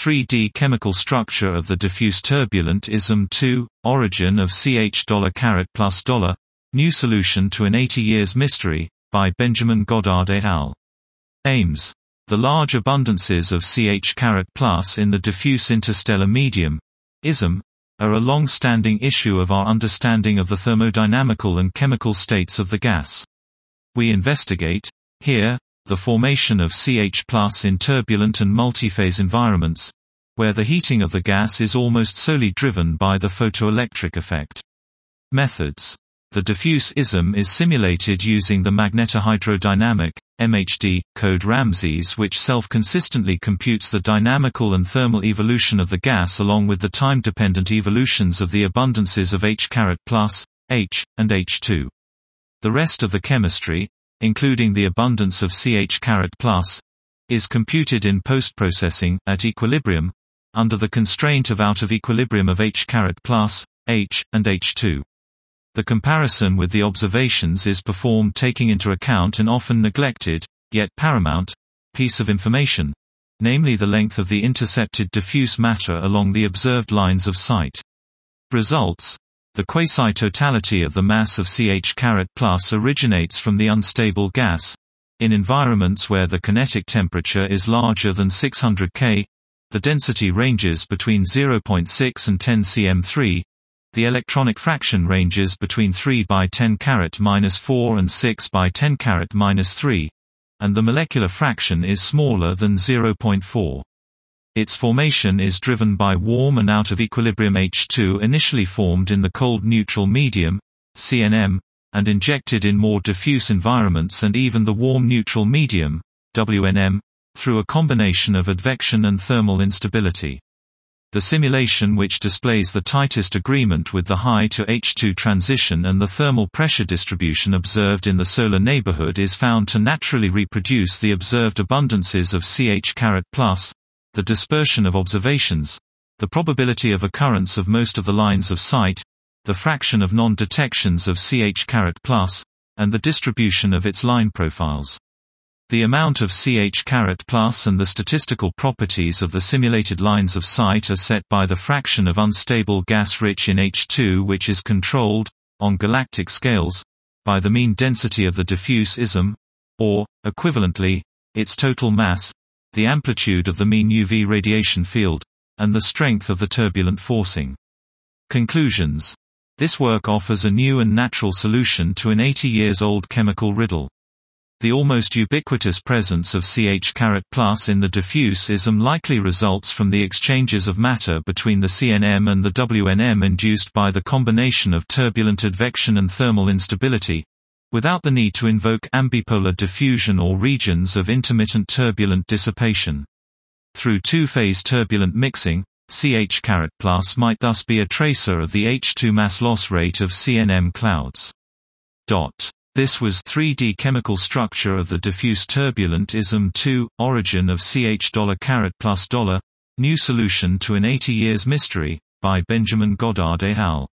3D chemical structure of the diffuse turbulent ISM-2, origin of $+, new solution to an 80 years mystery, by Benjamin Goddard et al. Aims. The large abundances of Ch+ in the diffuse interstellar medium, ISM, are a long-standing issue of our understanding of the thermodynamical and chemical states of the gas. We investigate, here, the formation of Ch+ in turbulent and multiphase environments, where the heating of the gas is almost solely driven by the photoelectric effect. Methods. The diffuse ISM is simulated using the magnetohydrodynamic MHD code Ramses, which self-consistently computes the dynamical and thermal evolution of the gas along with the time-dependent evolutions of the abundances of H+, H, and H2. The rest of the chemistry, including the abundance of Ch+, is computed in post-processing, at equilibrium, under the constraint of out of equilibrium of H+, H, and H2. The comparison with the observations is performed taking into account an often neglected, yet paramount, piece of information, namely the length of the intercepted diffuse matter along the observed lines of sight. Results. The quasi-totality of the mass of Ch+ originates from the unstable gas. In environments where the kinetic temperature is larger than 600 K, the density ranges between 0.6 and 10 cm3, the electronic fraction ranges between 3 by 10⁻⁴ and 6 by 10⁻⁻3, and the molecular fraction is smaller than 0.4. Its formation is driven by warm and out of equilibrium H2 initially formed in the cold neutral medium, CNM, and injected in more diffuse environments and even the warm neutral medium, WNM, through a combination of advection and thermal instability. The simulation which displays the tightest agreement with the high to H2 transition and the thermal pressure distribution observed in the solar neighborhood is found to naturally reproduce the observed abundances of Ch+, the dispersion of observations, the probability of occurrence of most of the lines of sight, the fraction of non-detections of Ch+, and the distribution of its line profiles. The amount of Ch+, and the statistical properties of the simulated lines of sight are set by the fraction of unstable gas rich in H2, which is controlled, on galactic scales, by the mean density of the diffuse ISM, or, equivalently, its total mass, the amplitude of the mean UV radiation field, and the strength of the turbulent forcing. Conclusions. This work offers a new and natural solution to an 80 years old chemical riddle. The almost ubiquitous presence of Ch++ in the diffuse ISM likely results from the exchanges of matter between the CNM and the WNM induced by the combination of turbulent advection and thermal instability, without the need to invoke ambipolar diffusion or regions of intermittent turbulent dissipation. Through two-phase turbulent mixing, Ch++ might thus be a tracer of the H2 mass loss rate of CNM clouds. This was 3D chemical structure of the diffuse turbulent ISM-2, origin of Ch++, new solution to an 80 years mystery, by Benjamin Goddard et al.